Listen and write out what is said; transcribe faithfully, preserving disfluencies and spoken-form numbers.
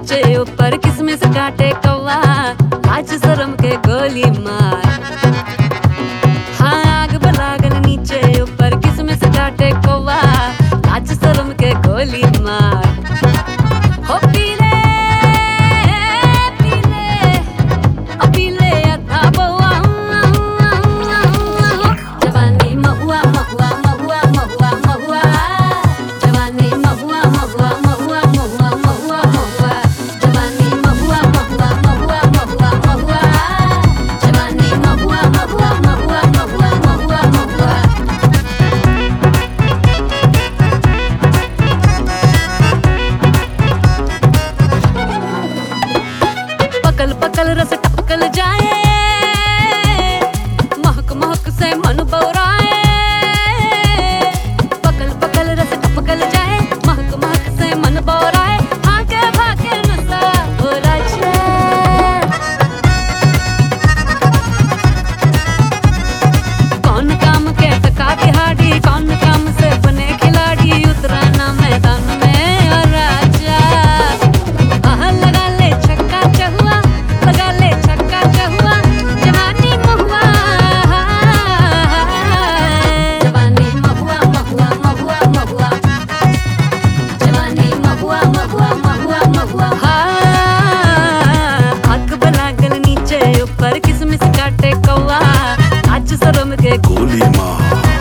नीचे ऊपर किसमिस काटे कौवा, आज शर्म के गोली मार। हाँ आग बलागल नीचे ऊपर किसमिस काटे कौवा, आज शर्म के गोली मार। हो पीले पीले ओ पीले अथा बउआ, जवानी महुआ महुआ महुआ महुआ महुआ, जवानी महुआ महुआ महुआ महुआ महुआ महुआ, जवानी महुआ महुआ महुआ महुआ महुआ, जवानी महुआ महुआ महुआ महुआ महुआ महुआ। पकल पकल रस टपकल जाए, महक महक से मन बौराए। पकल पकल रस टपकल जाए, महक महक से मन बौराए। भागे भागे नशा हो राजा, कौन काम के टका दिहाड़ी, कौन काम से बने खिलाड़ी। उतरा ना मैदान में ओ राजा, आह लगा ले छक्का चहुआ, लगा ले छक्का चहुआ, जवानी महुआ, जवानी महुआ महुआ महुआ महुआ, जवानी महुआ महुआ महुआ महुआ। हाँ आग बलागल नीचे ऊपर किसमिस काटे कौवा, आज शर्म के गोली मार।